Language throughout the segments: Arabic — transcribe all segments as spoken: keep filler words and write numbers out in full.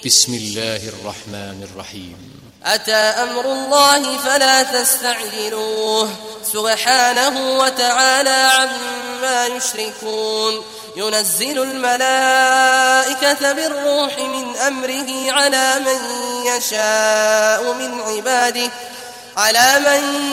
بسم الله الرحمن الرحيم. أتى أمر الله فلا تستعجلوه سبحانه وتعالى عما يشركون. ينزل الملائكة بالروح من أمره على من يشاء من عباده على من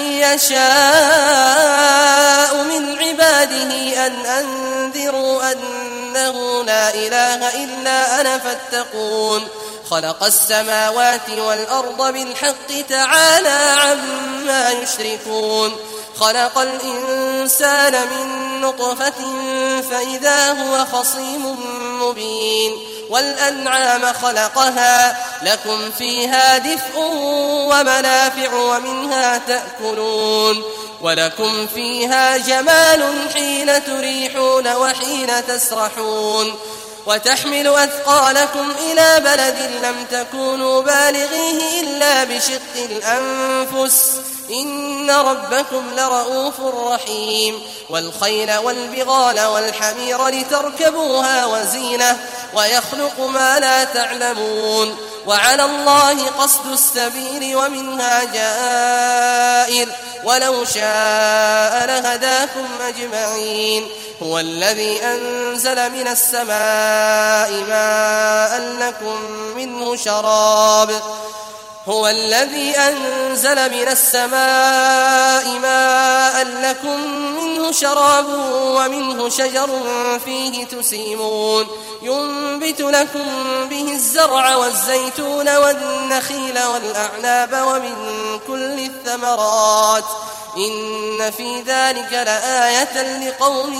يشاء من عباده أن أنذروا أنه لا إله إلا أنا فاتقون. خلق السماوات والأرض بالحق تعالى عما يشركون. خلق الإنسان من نطفة فإذا هو خصيم مبين. والأنعام خلقها لكم فيها دفء ومنافع ومنها تأكلون ولكم فيها جمال حين تريحون وحين تسرحون. وتحمل أثقالكم إلى بلد لم تكونوا بالغيه إلا بشق الأنفس إن ربكم لرؤوف رحيم. والخيل والبغال والحمير لتركبوها وزينة ويخلق ما لا تعلمون. وعلى الله قصد السبيل ومنها جائر ولو شاء لهداكم أجمعين. هو الذي أنزل من السماء ماء لكم منه شراب هو الذي أنزل من السماء ماء لكم منه شراب ومنه شجر فيه تسيمون. ينبت لكم به الزرع والزيتون والنخيل والأعناب ومن كل الثمرات إن في ذلك لآية لقوم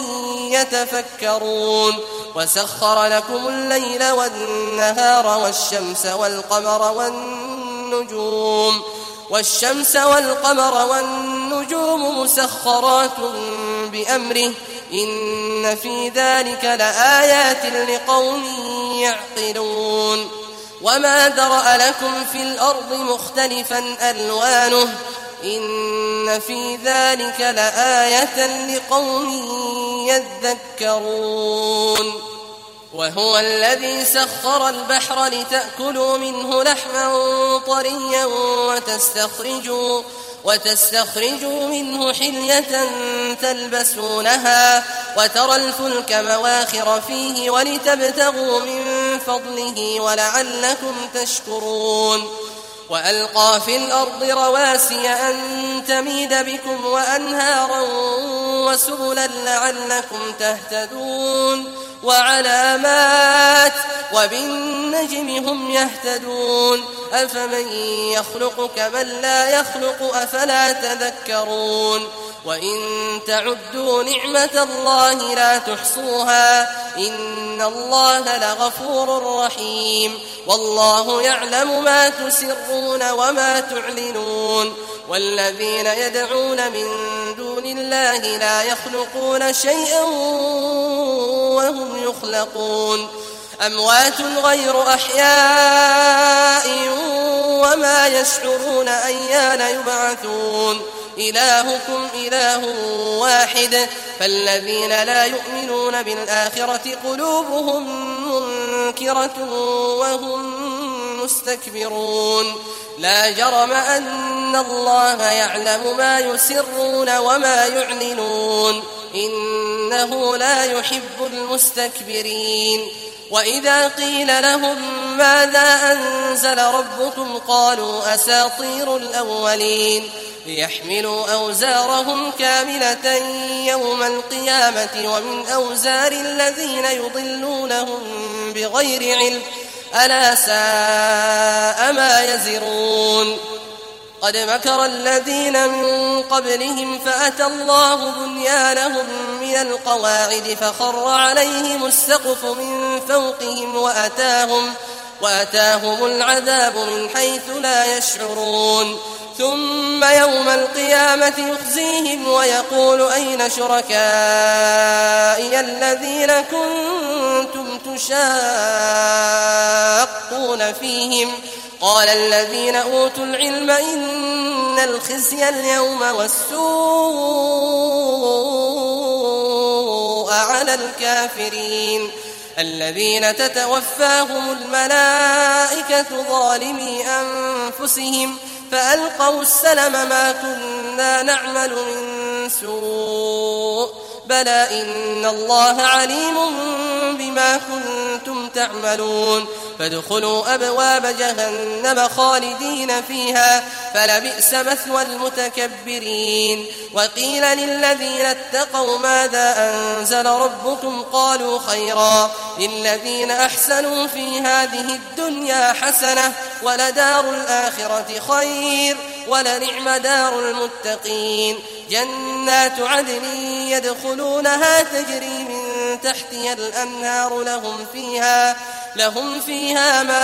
يتفكرون. وسخر لكم الليل والنهار والشمس والقمر والنجوم والشمس والقمر والنجوم مسخرات بأمره إن في ذلك لآيات لقوم يعقلون. وما ذرأ لكم في الأرض مختلفا ألوانه إن في ذلك لآية لقوم يذكرون. وهو الذي سخر البحر لتأكلوا منه لحما طريا وتستخرجوا, وتستخرجوا منه حلية تلبسونها وترى الفلك مواخر فيه ولتبتغوا من فضله ولعلكم تشكرون. وألقى في الأرض رواسي أن تميد بكم وأنهارا وسبلا لعلكم تهتدون. وعلامات وبالنجم هم يهتدون. أفمن يخلق كمن لا يخلق أفلا تذكرون. وإن تعدوا نعمة الله لا تحصوها إن الله لغفور رحيم. والله يعلم ما تسرون وما تعلنون. والذين يدعون من دون الله لا يخلقون شيئا وهم يخلقون أموات غير أحياء وما يشعرون أيان يبعثون. إلهكم إله واحد فالذين لا يؤمنون بالآخرة قلوبهم منكرة وهم مستكبرون. لا جرم أن الله يعلم ما يسرون وما يعلنون إنه لا يحب المستكبرين. وإذا قيل لهم ماذا أنزل ربكم قالوا أساطير الأولين ليحملوا أوزارهم كاملة يوم القيامة ومن أوزار الذين يضلونهم بغير علم ألا ساء ما يزرون. قد مكر الذين من قبلهم فأتى الله بنيانهم من القواعد فخر عليهم السقف من فوقهم وأتاهم, وأتاهم العذاب من حيث لا يشعرون. ثم يوم القيامة يخزيهم ويقول أين شركائي الذين كنتم تشاقون فيهم قال الذين أوتوا العلم إن الخزي اليوم والسوء على الكافرين الذين تتوفاهم الملائكة ظالمي أنفسهم فألقوا السلم ما كنا نعمل من سوء بلى إن الله عليم بما كنتم تعملون فادخلوا أبواب جهنم خالدين فيها فلبئس مثوى المتكبرين وقيل للذين اتقوا ماذا أنزل ربكم قالوا خيرا للذين أحسنوا في هذه الدنيا حسنة ولدار الآخرة خير ولنعم دار المتقين جنات عدن يدخلونها تجري من تحتها الأنهار لهم فيها لهم فيها ما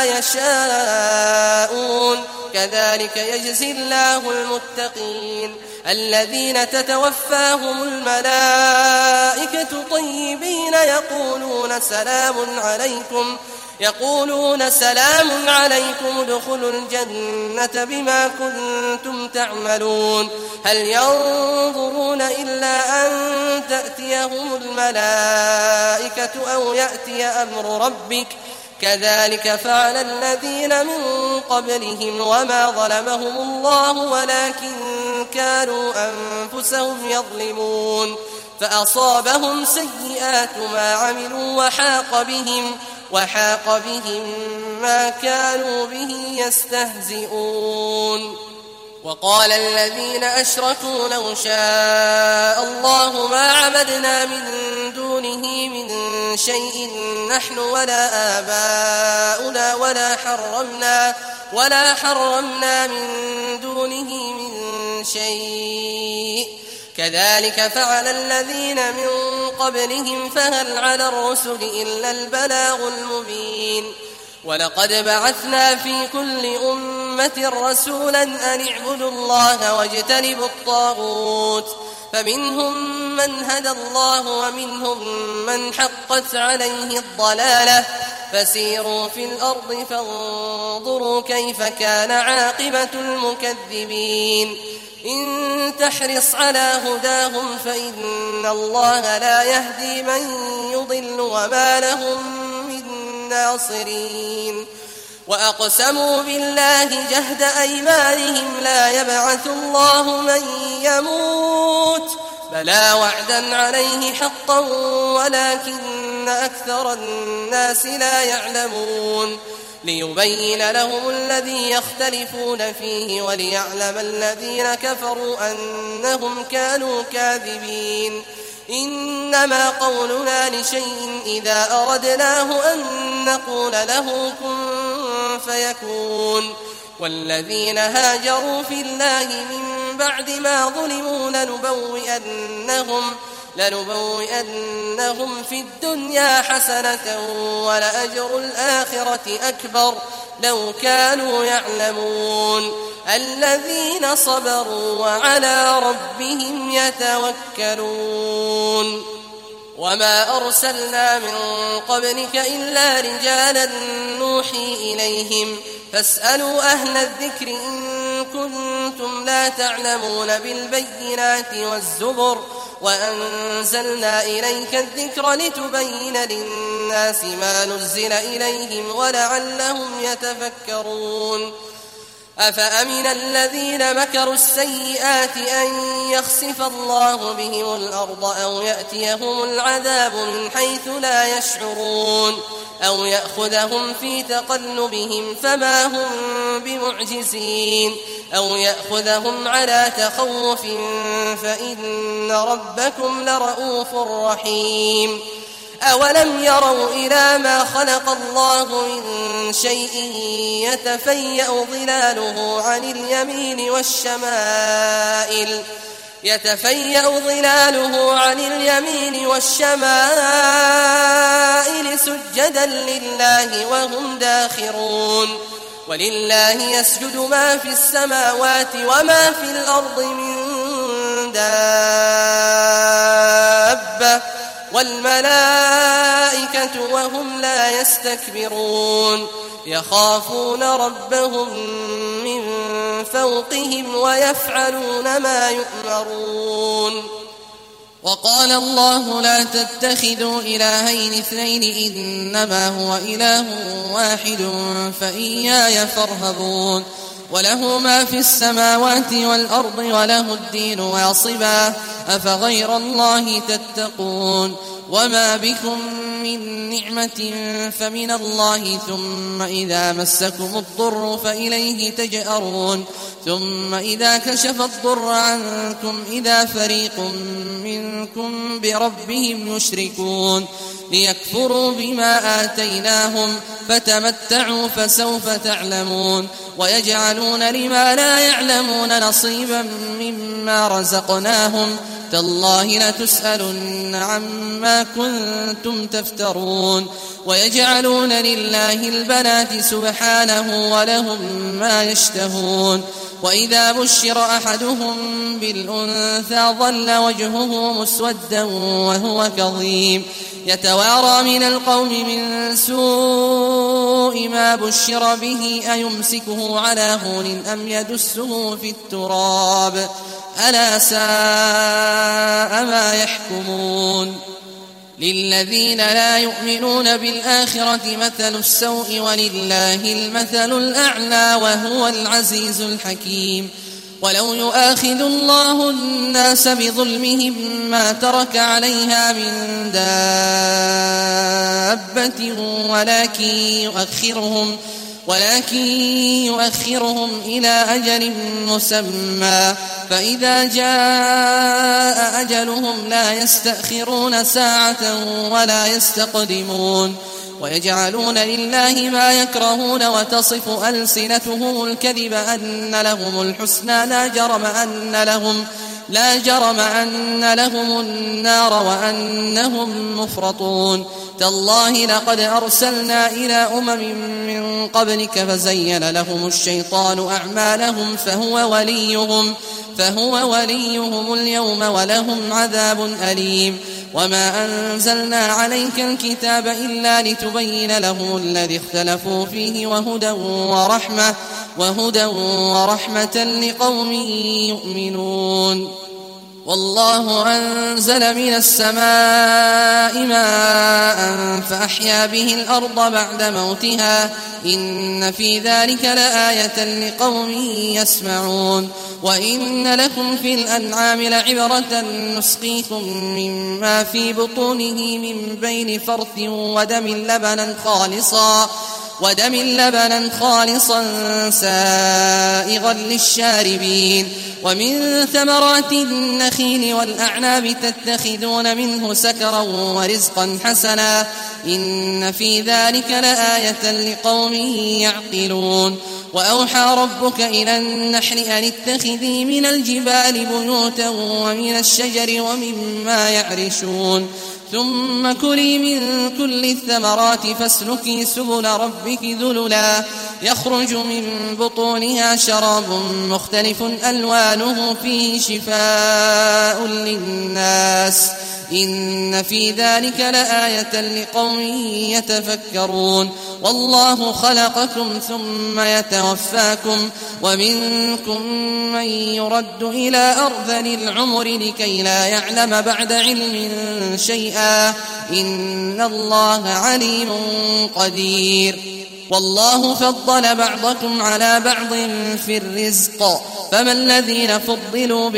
يشاءون كذلك يجزي الله المتقين الذين تتوفاهم الملائكة طيبين يقولون سلام عليكم يقولون سلام عليكم ادخلوا الجنة بما كنتم تعملون هل ينظرون إلا أن تأتيهم الملائكة أو يأتي أمر ربك كذلك فعل الذين من قبلهم وما ظلمهم الله ولكن كانوا أنفسهم يظلمون فأصابهم سيئات ما عملوا وحاق بهم وحاق بهم ما كانوا به يستهزئون وقال الذين أشركوا لو شاء الله ما عبدنا من دونه من شيء نحن ولا آباؤنا ولا حرمنا ولا حرمنا من دونه من شيء كذلك فعل الذين من قبلهم فهل على الرسل إلا البلاغ المبين ولقد بعثنا في كل أمة رسولا أن اعبدوا الله واجتنبوا الطاغوت فمنهم من هدى الله ومنهم من حقت عليه الضلالة فسيروا في الأرض فانظروا كيف كان عاقبة المكذبين إن تحرص على هداهم فإن الله لا يهدي من يضل وما لهم من ناصرين وأقسموا بالله جهد أيمانهم لا يبعث الله من يموت بلى وعدا عليه حقا ولكن أكثر الناس لا يعلمون ليبين لهم الذي يختلفون فيه وليعلم الذين كفروا أنهم كانوا كاذبين إنما قولنا لشيء إذا أردناه أن نقول له كن فيكون والذين هاجروا في الله من بعد ما ظلموا لنبوئنهم لنبوئنهم في الدنيا حسنة ولأجر الآخرة أكبر لو كانوا يعلمون الذين صبروا وعلى ربهم يتوكلون وما أرسلنا من قبلك إلا رجالا نوحي إليهم فاسألوا أهل الذكر إن كنتم لا تعلمون بالبينات والزبر وأنزلنا إليك الذكر لتبين للناس ما نزل إليهم ولعلهم يتفكرون أفأمن الذين مكروا السيئات أن يخسف الله بهم الأرض أو يأتيهم العذاب من حيث لا يشعرون أو يأخذهم في تقلبهم فما هم بمعجزين أو يأخذهم على تخوف فإن ربكم لرؤوف رحيم أولم يروا إلى ما خلق الله من شيء يتفيأ ظلاله عن اليمين والشمائل يتفيأ ظلاله عن اليمين والشمائل سجدا لله وهم داخرون ولله يسجد ما في السماوات وما في الأرض من دابة والملائكة وهم لا يستكبرون يخافون ربهم من فوقهم ويفعلون ما يؤمرون وقال الله لا تتخذوا إلهين اثنين إنما هو إله واحد فإياي فارهبون وله ما في السماوات والأرض وله الدين واصبا أفغير الله تتقون وما بكم من نعمة فمن الله ثم إذا مسكم الضر فإليه تجأرون ثم إذا كشف الضر عنكم إذا فريق منكم بربهم يشركون ليكفروا بما آتيناهم فتمتعوا فسوف تعلمون ويجعلون لما لا يعلمون نصيبا مما رزقناهم تالله لتسألن عما كنتم تفترون ويجعلون لله البنات سبحانه ولهم ما يشتهون وإذا بشر أحدهم بالأنثى ظل وجهه مسودا وهو كظيم يتوارى من القوم من سوء ما بشر به أيمسكه على هون أم يدسه في التراب ألا ساء ما يحكمون للذين لا يؤمنون بالآخرة مثل السوء ولله المثل الأعلى وهو العزيز الحكيم ولو يؤاخذ الله الناس بظلمهم ما ترك عليها من دابة ولكن يؤخرهم ولكن يؤخرهم إلى أجل مسمى فإذا جاء أجلهم لا يستأخرون ساعة ولا يستقدمون ويجعلون لله ما يكرهون وتصف ألسنتهم الكذب أن لهم الحسنى لا جرم أن لهم لا جرم أن لهم النار وأنهم مفرطون تالله لقد أرسلنا إلى أمم من قبلك فزين لهم الشيطان أعمالهم فهو وليهم فهو وليهم اليوم ولهم عذاب أليم وما أنزلنا عليك الكتاب إلا لتبين لهم الذي اختلفوا فيه وهدى ورحمة وهدى ورحمة لقوم يؤمنون والله أنزل من السماء ماء فأحيا به الأرض بعد موتها إن في ذلك لآية لقوم يسمعون وإن لكم في الأنعام لعبرة نسقيكم مما في بطونه من بين فرث ودم لبنا خالصا ودم لبنا خالصا سائغا للشاربين ومن ثمرات النخيل والأعناب تتخذون منه سكرا ورزقا حسنا إن في ذلك لآية لقوم يعقلون وأوحى ربك إلى النحل أن اتخذي من الجبال بيوتا ومن الشجر ومما يعرشون ثم كلي من كل الثمرات فاسلكي سبل ربك ذللا يخرج من بطونها شراب مختلف ألوانه فيه شفاء للناس إن في ذلك لآية لقوم يتفكرون والله خلقكم ثم يتوفاكم ومنكم من يرد إلى أرذل العمر لكي لا يعلم بعد علم شيئا إن الله عليم قدير والله فضل بعضكم على بعض في الرزق فما الذين فضلوا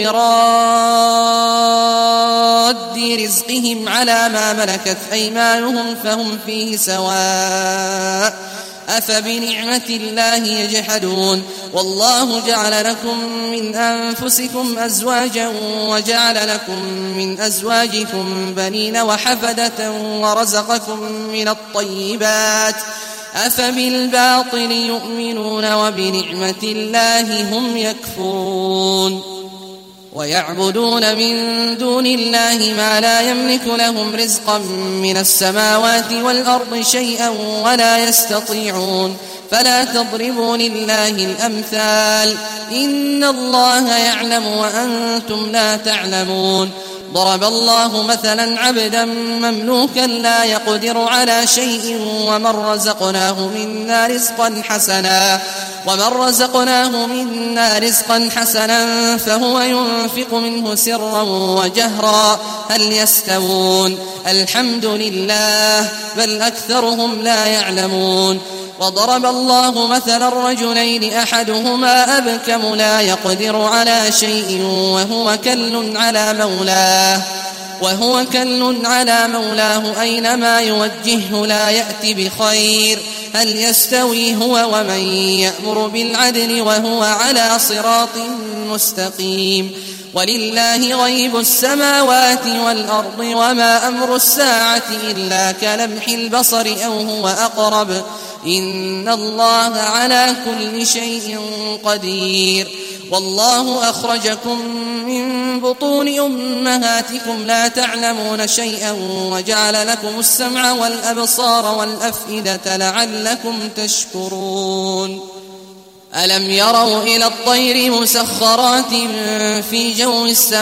براد رزقهم على ما ملكت أيمانهم فهم فيه سواء أفبنعمة الله يجحدون والله جعل لكم من أنفسكم أزواجا وجعل لكم من أزواجكم بنين وحفدة ورزقكم من الطيبات أفبالباطل يؤمنون وبنعمة الله هم يكفرون ويعبدون من دون الله ما لا يملك لهم رزقا من السماوات والأرض شيئا ولا يستطيعون فلا تضربوا لله الأمثال إن الله يعلم وأنتم لا تعلمون ضرب الله مثلا عبدا مملوكا لا يقدر على شيء ومن رزقناه منا رزقا حسنا ومن رزقناه منا رزقا حسنا فهو ينفق منه سرا وجهرا هل يستوون الحمد لله بل أكثرهم لا يعلمون وضرب الله مثلا الرجلين أحدهما أبكم لا يقدر على شيء وهو كل على مولاه وهو كل على مولاه أينما يوجهه لا يأتي بخير هل يستوي هو ومن يأمر بالعدل وهو على صراط مستقيم ولله غيب السماوات والأرض وما أمر الساعة إلا كلمح البصر أو هو أقرب إن الله على كل شيء قدير والله أخرجكم من بطون أمهاتكم لا تعلمون شيئا وجعل لكم السمع والأبصار والأفئدة لعلكم تشكرون ألم يروا إلى الطير مسخرات في جو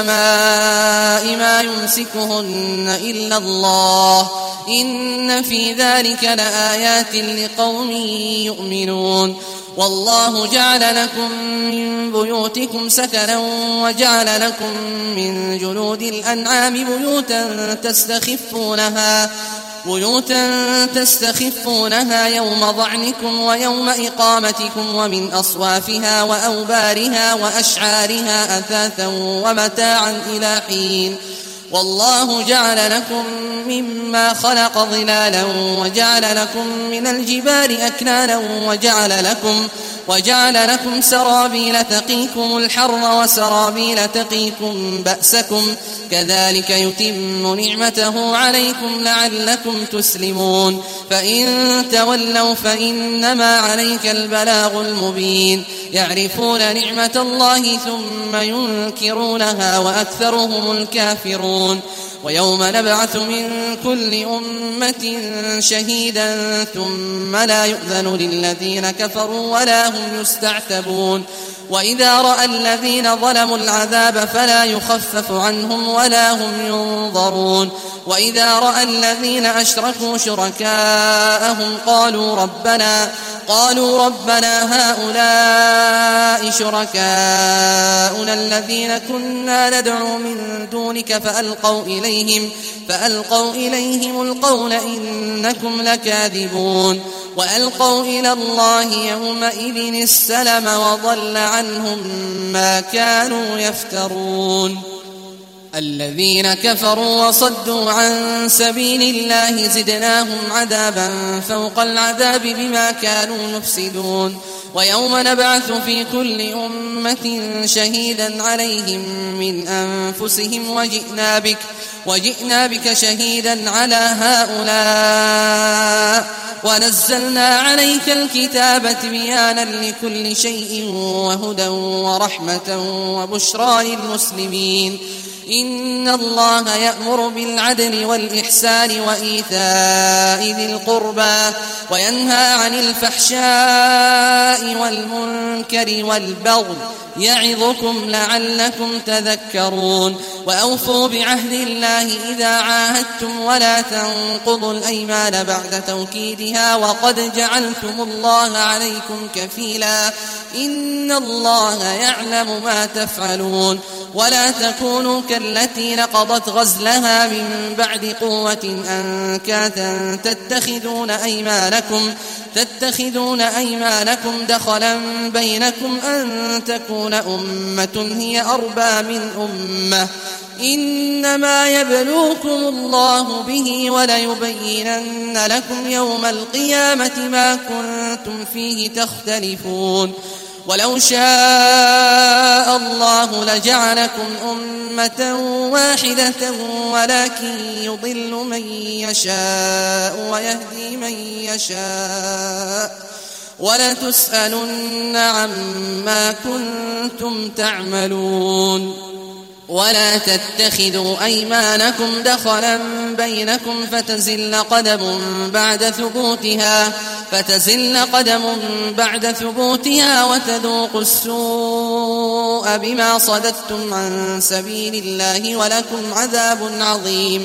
السماء ما يمسكهن إلا الله إن في ذلك لآيات لقوم يؤمنون والله جعل لكم من بيوتكم سكنا وجعل لكم من جلود الأنعام بيوتا تستخفونها بيوتا تستخفونها يوم ضعنكم ويوم إقامتكم ومن أصوافها وأوبارها وأشعارها أثاثا ومتاعا إلى حين والله جعل لكم مما خلق ظلالا وجعل لكم من الجبال أكنانا وجعل لكم وجعل لكم سرابيل تقيكم الحر وسرابيل تقيكم بأسكم كذلك يتم نعمته عليكم لعلكم تسلمون فإن تولوا فإنما عليك البلاغ المبين يعرفون نعمة الله ثم ينكرونها وأكثرهم الكافرون ويوم نبعث من كل أمة شهيدا ثم لا يؤذن للذين كفروا ولا هم يستعتبون وإذا رأى الذين ظلموا العذاب فلا يخفف عنهم ولا هم ينظرون وإذا رأى الذين أشركوا شركاءهم قالوا ربنا قالوا ربنا هؤلاء شركاؤنا الذين كنا ندعو من دونك فألقوا إليهم فألقوا إليهم القول إنكم لكاذبون وألقوا إلى الله يومئذ السلم وضل عنهم ما كانوا يفترون الذين كفروا وصدوا عن سبيل الله زدناهم عذابا فوق العذاب بما كانوا يفسدون ويوم نبعث في كل أمة شهيدا عليهم من أنفسهم وجئنا بك وجئنا بك شهيدا على هؤلاء ونزلنا عليك الكتاب بيانا لكل شيء وهدى ورحمة وبشرى للمسلمين إن الله يأمر بالعدل والإحسان وإيتاء ذي القربى وينهى عن الفحشاء والمنكر والبغي يعظكم لعلكم تذكرون وأوفوا بعهد الله إذا عاهدتم ولا تنقضوا الأيمان بعد توكيدها وقد جعلتم الله عليكم كفيلا إن الله يعلم ما تفعلون ولا تكونوا كالتي نقضت غزلها من بعد قوة أنكاثا تتخذون أيمانكم تتخذون أيمانكم دخلا بينكم أن تكون أمة هي أربى من أمة إنما يبلوكم الله به وليبينن لكم يوم القيامة ما كنتم فيه تختلفون ولو شاء الله لجعلكم أمة واحدة ولكن يضل من يشاء ويهدي من يشاء ولتسألن عما كنتم تعملون ولا تتخذوا أيمانكم دخلا بينكم فتزل قدم بعد ثبوتها فتزل قدم بعد ثبوتها وتذوقوا السوء بما صددتم عن سبيل الله ولكم عذاب عظيم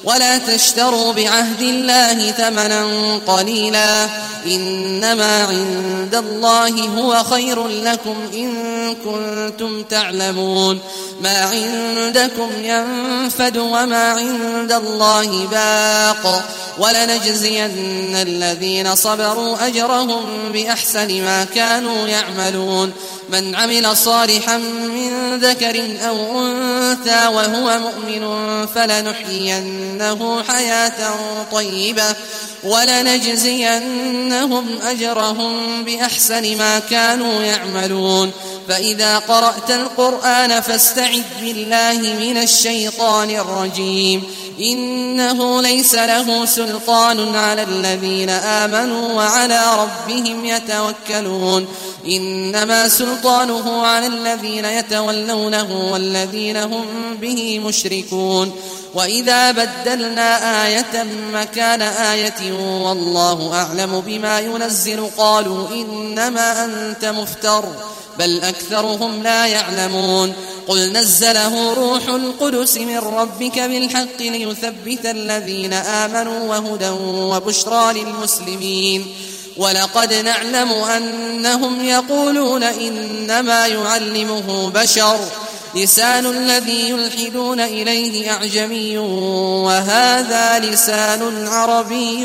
ولا تشتروا بعهد الله ثمنا قليلا إنما عند الله هو خير لكم إن كنتم تعلمون ما عندكم ينفد وما عند الله باق ولنجزين الذين صبروا أجرهم بأحسن ما كانوا يعملون من عمل صالحا من ذكر أو أنثى وهو مؤمن فلنحيينه حياة طيبة ولنجزينهم أجرهم بأحسن ما كانوا يعملون فإذا قرأت القرآن فاستعذ بالله من الشيطان الرجيم إنه ليس له سلطان على الذين آمنوا وعلى ربهم يتوكلون إنما سلطانه على الذين يتولونه والذين هم به مشركون وإذا بدلنا آية مكان آية والله أعلم بما ينزل قالوا إنما أنت مفتر بل أكثرهم لا يعلمون قل نزله روح القدس من ربك بالحق ليثبت الذين آمنوا وهدى وبشرى للمسلمين ولقد نعلم أنهم يقولون إنما يعلمه بشر لسان الذي يلحدون إليه أعجمي وهذا لسان عربي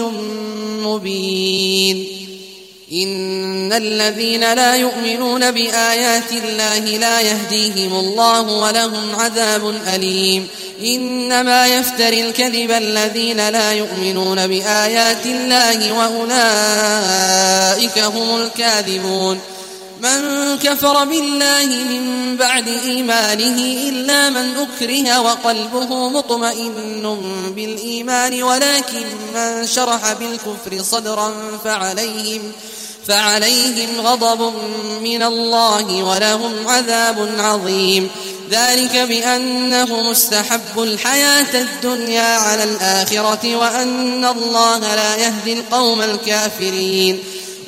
مبين إن الذين لا يؤمنون بآيات الله لا يهديهم الله ولهم عذاب أليم إنما يفتري الكذب الذين لا يؤمنون بآيات الله وأولئك هم الكاذبون من كفر بالله من بعد إيمانه إلا من أكره وقلبه مطمئن بالإيمان ولكن من شرح بالكفر صدرا فعليهم فعليهم غضب من الله ولهم عذاب عظيم ذلك بأنه مستحب الحياة الدنيا على الآخرة وأن الله لا يهدي القوم الكافرين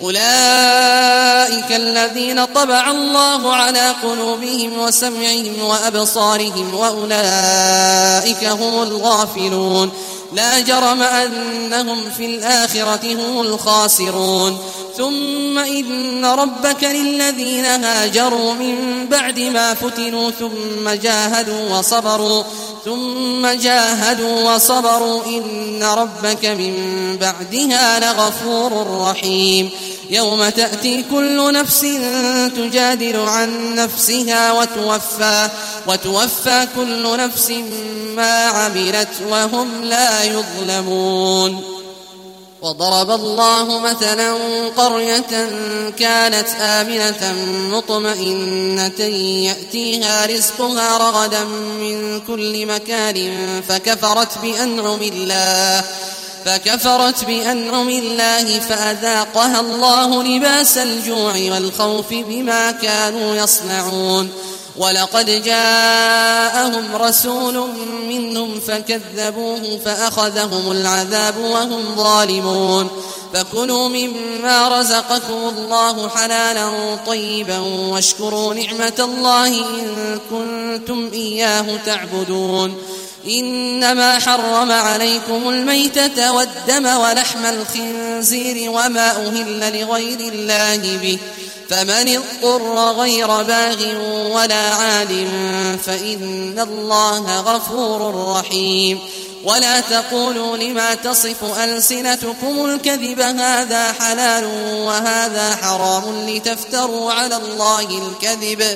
أولئك الذين طبع الله على قلوبهم وسمعهم وأبصارهم وأولئك هم الغافلون لا جرم أنهم في الآخرة هم الخاسرون ثم إن ربك للذين هاجروا من بعد ما فتنوا ثم جاهدوا وصبروا ثم جاهدوا وصبروا إن ربك من بعدها لغفور رحيم يوم تأتي كل نفس تجادل عن نفسها وتوفى وتوفى كل نفس ما عملت وهم لا يظلمون وضرب الله مثلا قرية كانت آمنة مطمئنة يأتيها رزقها رغدا من كل مكان فكفرت بأنعم الله فكفرت بأنعم الله فأذاقها الله لباس الجوع والخوف بما كانوا يصنعون ولقد جاءهم رسول منهم فكذبوه فأخذهم العذاب وهم ظالمون فكلوا مما رزقكم الله حلالا طيبا واشكروا نعمة الله إن كنتم إياه تعبدون إنما حرم عليكم الميتة والدم ولحم الخنزير وما أهل لغير الله به فمن اضطر غير باغ ولا عاد فإن الله غفور رحيم ولا تقولوا لما تصف ألسنتكم الكذب هذا حلال وهذا حرام لتفتروا على الله الكذب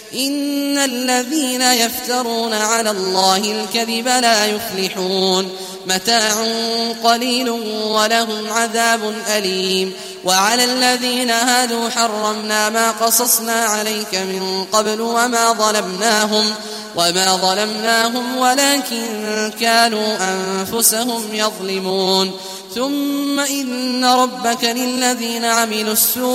إن الذين يفترون على الله الكذب لا يفلحون متاع قليل ولهم عذاب أليم وعلى الذين هادوا حرمنا ما قصصنا عليك من قبل وما ظلمناهم وما ظلمناهم ولكن كانوا أنفسهم يظلمون ثم إن ربك للذين عملوا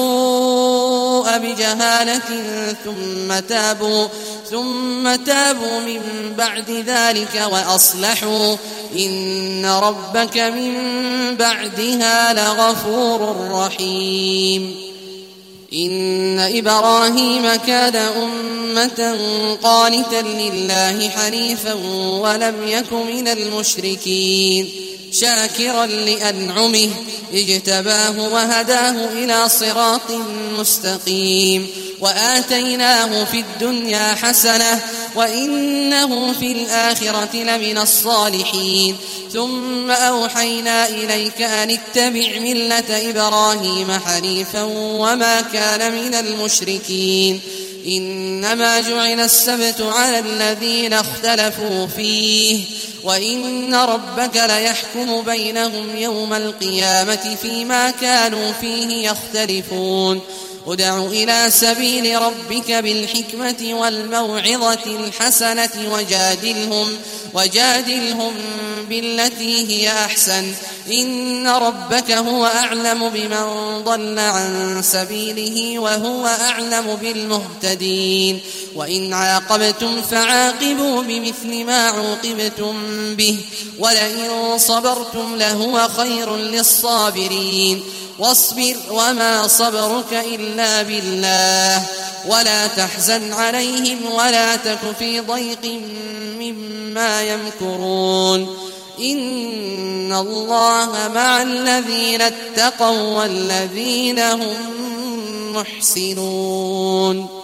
السوء بجهالة ثم تابوا ثم تابوا من بعد ذلك وأصلحوا إن ربك من بعدها لغفور رحيم إن إبراهيم كان أمة قانتا لله حنيفا ولم يك من المشركين شاكرا لأنعمه اجتباه وهداه إلى صراط مستقيم وآتيناه في الدنيا حسنة وإنه في الآخرة لمن الصالحين ثم أوحينا إليك أن اتبع ملة إبراهيم حنيفا وما كان من المشركين إنما جعل السبت على الذين اختلفوا فيه وإن ربك ليحكم بينهم يوم القيامة فيما كانوا فيه يختلفون ادع إلى سبيل ربك بالحكمة والموعظة الحسنة وجادلهم, وجادلهم بالتي هي أحسن إن ربك هو أعلم بمن ضل عن سبيله وهو أعلم بالمهتدين وإن عاقبتم فعاقبوا بمثل ما عوقبتم به ولئن صبرتم لهو خير للصابرين واصبر وما صبرك إلا بالله ولا تحزن عليهم ولا تك في ضيق مما يمكرون إن الله مع الذين اتقوا والذين هم محسنون.